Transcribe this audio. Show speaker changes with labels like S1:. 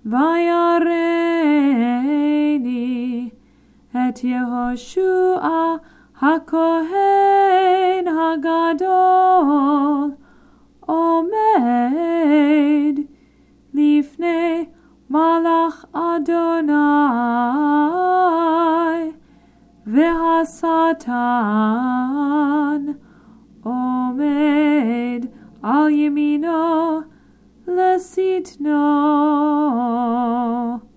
S1: Vayareini et Yehoshua HaKohen HaGadol Omed Lifnei Malach Adonai V'Hasatan Omed al Yemino Lesitno